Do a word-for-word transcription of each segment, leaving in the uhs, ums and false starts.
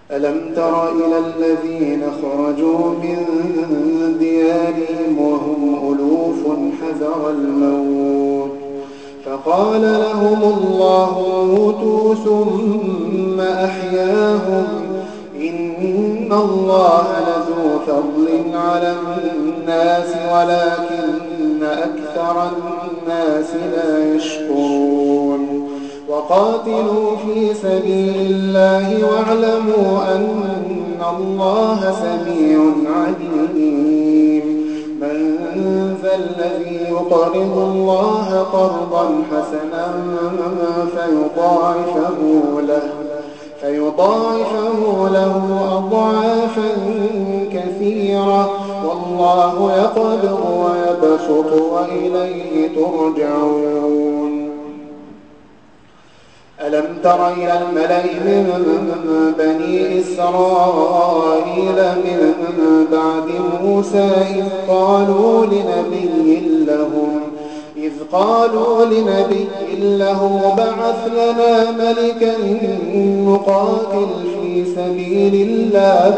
ألم تر إلى الذين خرجوا من ديارهم وهم ألوف حذر الموت فقال لهم الله موتوا ثم أحياهم إن الله لذو فضل على الناس ولكن أكثر الناس لا يشكرون وقاتلوا في سبيل الله واعلموا أن الله سميع عليم من ذا الذي يقرض الله قرضا حسنا فيضاعفه له فيضاعفه له أضعافا كثيرة والله يقبض ويبسط وإليه ترجعون ألم تر إلى الملأ من بني إسرائيل من بعد موسى إذ قالوا لنبي لهم إذ قالوا لنبي له بعث لنا ملكا نقاتل في سبيل الله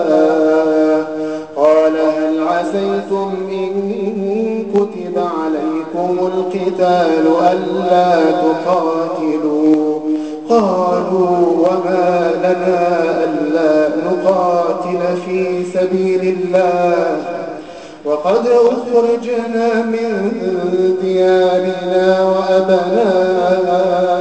قال هل عسيتم إن كتب عليكم القتال ألا تقاتلوا قالوا وما لنا ألا نقاتل في سبيل الله وقد أخرجنا من ديارنا وأبنائنا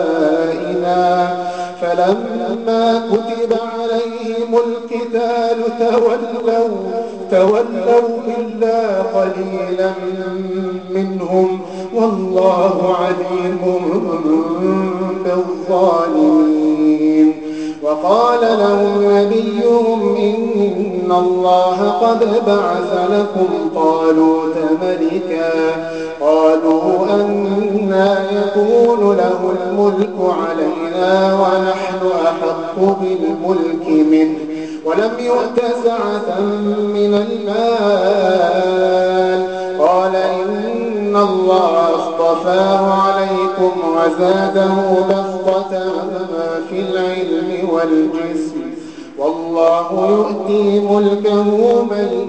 فلما كتب عليهم القتال تولوا تولوا إلا قليلا منهم والله عليم بالظالمين وقال لهم نبيهم إن الله قد بعث لكم طالوت ملكا قالوا أنى يكون له الملك علينا ونحن أحق بالملك منه ولم يؤت سعة من المال قال إن الله اصطفاه عليكم وزاده بسطة في العلم والجسم والله يؤتي ملكه من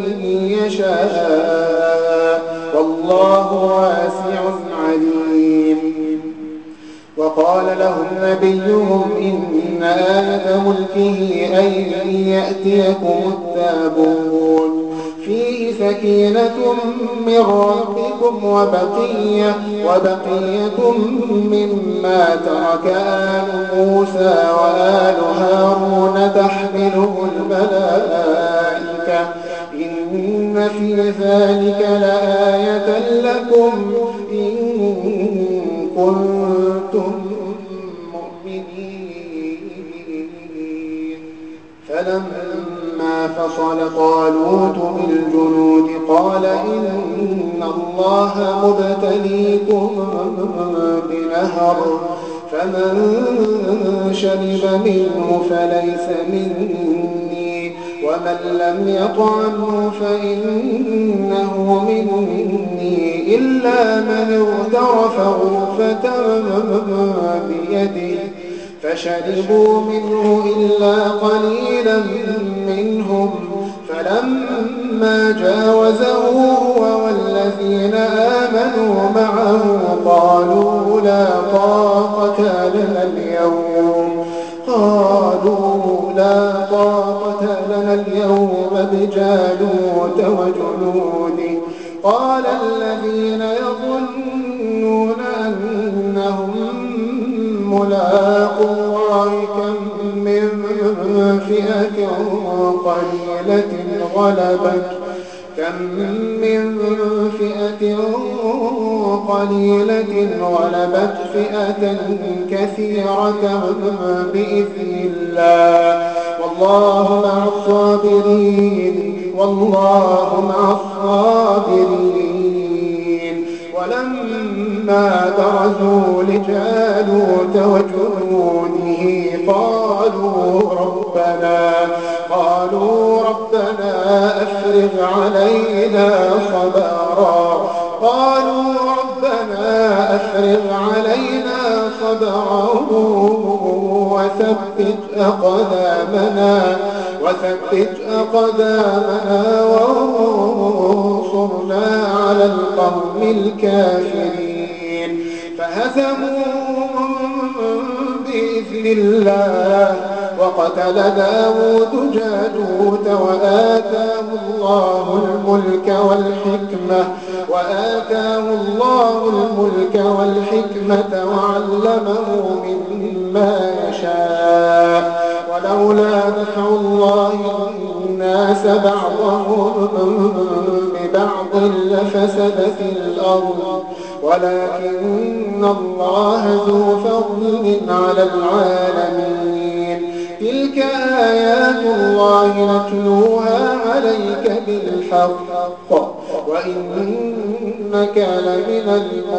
يشاء والله واسع عليم وقال لهم نبيهم إن آية ملكه أن يأتيكم التابوت فيه سكينة من ربكم وبقية, وبقية مما ترك آل موسى وآل هارون تحمله الملائكة إن في ذلك لآية لكم إن كنتم مؤمنين فلما فصل طالوت بالجنود قال إن الله مبتليكم بنهر فمن شرب منه فليس مني ومن لم يطعمه فإنه مني إلا من اغترف غرفة بيده فشربوا منه إلا قليلا منهم فلما جاوزه هو والذين آمنوا معه قالوا لا طاقة لنا اليوم قالوا لا طاقة لنا اليوم بجالوت وجنوده قال الذين يظنون أنهم ملاقو الله كم من فئة قليلة غلبت كم من فئة قليلة غلبت فئة كثيرة بإذن الله والله مع الصابرين والله مع الصابرين ولما برزوا لجالوت وجنوده قالوا ربنا قالوا ربنا أفرغ علينا صبرا قالوا ربنا أفرغ علينا صبرا وثبت أقدامنا وثبت أقدامنا وانصرنا على القوم الكافرين فهزموهم بإذن الله وقتل داود جالوت وآتاه الله الملك والحكمة وآتاه الله الملك والحكمة وعلمه مما يشاء ولولا دفع الله الناس بعضهم ببعض لفسدت الأرض ولكن الله ذو فضل على العالمين تلك آيات الله نتلوها عليك بالحق وإنك لمن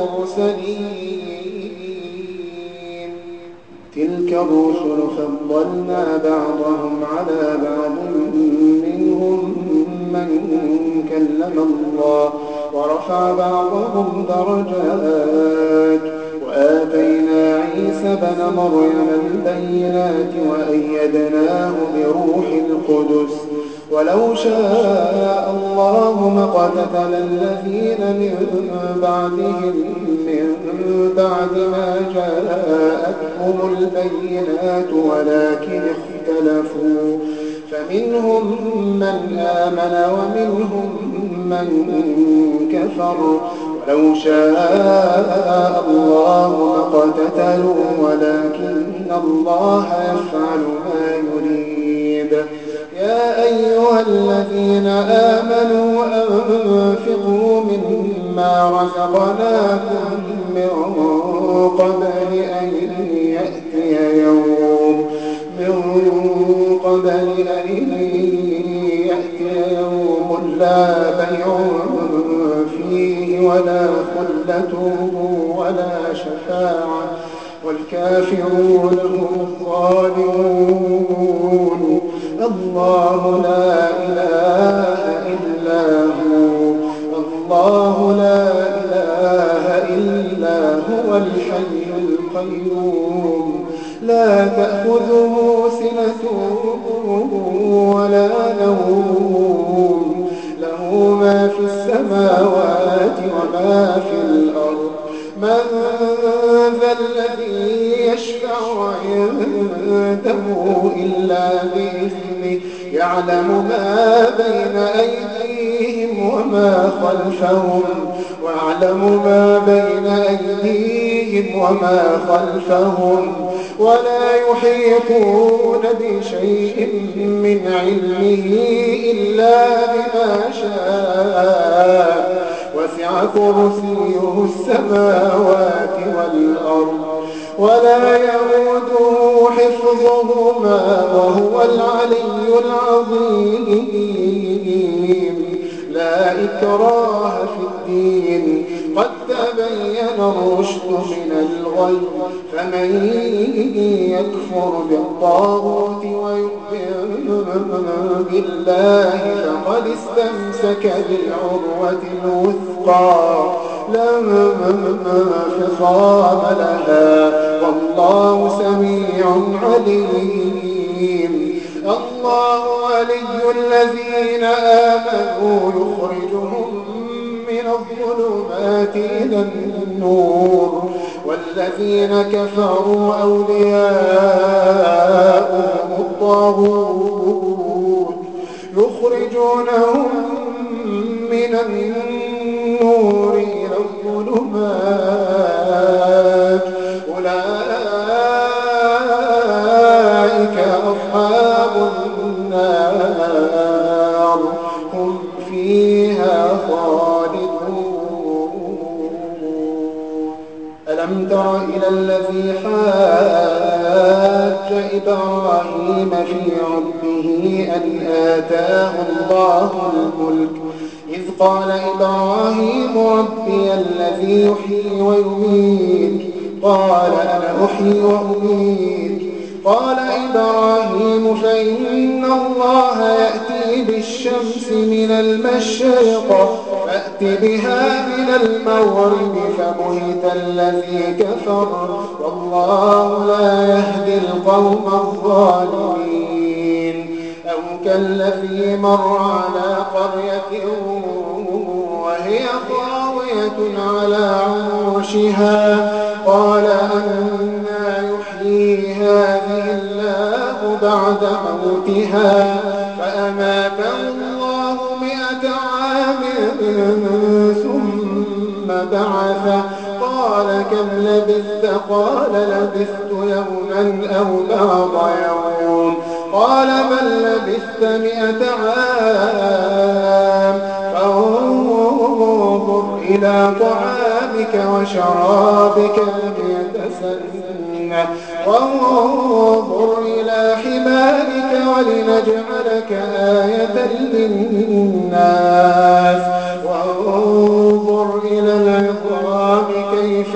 المرسلين تلك الرسل فضلنا بعضهم على بعض منهم من كلم الله ورفع بعضهم درجات وآتينا عيسى بن مريم البينات وأيدناه بروح القدس ولو شاء الله ما اقتتل الذين من بعدهم من بعد ما جاءتهم البينات ولكن اختلفوا فمنهم من آمن ومنهم من كفر ولو شاء الله ما اقتتلوا ولكن الله يفعل ما يريد يا أيها الذين آمنوا أنفقوا مما رزقناكم من قبل أن يأتي يوم من قبل أن يأتي يوم لا بيع فيه ولا خلة ولا شفاعة والكافرون هم الظالمون الله لا إله إلا هو الله لا إله إلا هو الحي القيوم لا تأخذه سنة ولا نوم له ما في السماوات وما في الأرض من ذا الذي يشفع عنده إلا بإذنه يعلم ما بين أيديهم وما خلفهم ويعلم ما بين أيديهم وما خلفهم ولا يحيطون بشيء من علمه إلا بما شاء وسع كرسيه السماوات والأرض ولا يؤوده حفظهما وهو العلي العظيم لا إكراه في الدين قد تبين الرشد من الغي فمن يكفر بالطاغوت ويؤمن بالله فقد استمسك بالعروة الوثقى لا انفصام لها والله سميع عليم الله ولي الذين آمنوا يخرجهم من الظلمات إلى النور والذين كفروا أولياؤهم الطاغوت يخرجونهم من النور إلى الظلمات أولئك أصحاب النار هم فيها خالدون ألم تر إلى الذي حاج إبراهيم في ربه أن آتاه الله الملك إذ قال إبراهيم ربي الذي يحيي ويميت قال أنا أحيي وأميت قال إبراهيم فإن الله يأتي بالشمس من المشرق فأت بها من المغرب فبهت الذي كفر والله لا يهدي القوم الظالمين أو الذي مر على قرية وهي خاوية على عروشها قال أنى يحيي هذه الله بعد موتها فأماته الله مئة عام ثم بعثه قال كم لبثت قال لبثت يوما أو بعض يوم قال بل لبثت مئة عام فانظر إلى طعامك وشرابك لم يتسنه وانظر إلى حمارك ولنجعلك آية للناس وانظر إلى العظام كيف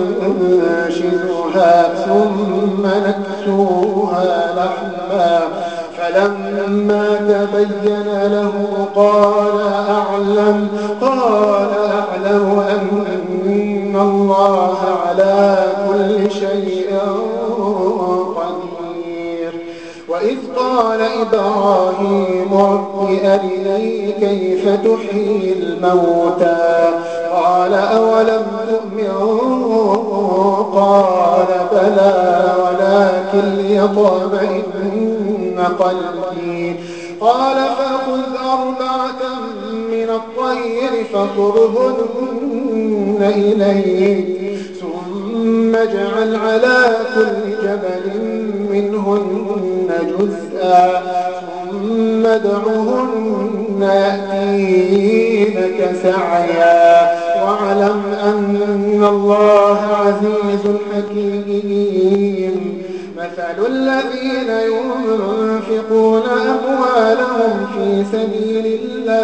ننشزها ثم نكسوها لحما فلما تبين له قال أعلم قال أعلم أن الله على كل شيء قدير وإذ قال إبراهيم رب أرني كيف تحيي الموتى قال أولم تؤمن قال بلى ولكن ليطمئن قلبي قال فخذ أربعة من الطير فصرهن إليك ثم اجعل على كل جبل منهن جزءا ثم ادعهن يأتينك سعيا واعلم أن الله عزيز حكيم مثل الذين ينفقون أموالهم في سبيل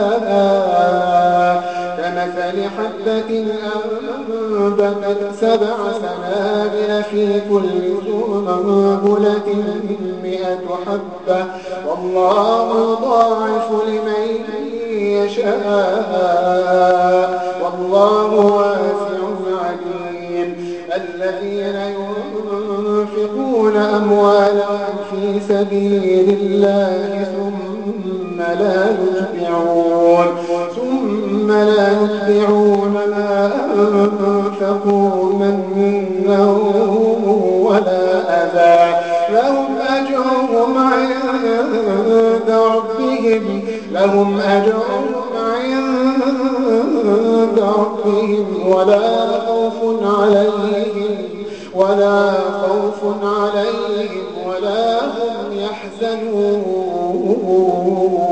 الله كمثل حبة أنبتت سبع سنابل في كل سنبلة مئة حبة والله يضاعف لمن يشاء والله واسع عليم الذين ينفقون أموالهم في سبيل الله ثم لا يتبعون ثم لا يتبعون ما أنفقوا منا ولا أذى لهم أجرهم عند ربهم لهم أجرهم عند ربهم ولا خوف عليهم ولا خوف عليهم ولا هم يحزنون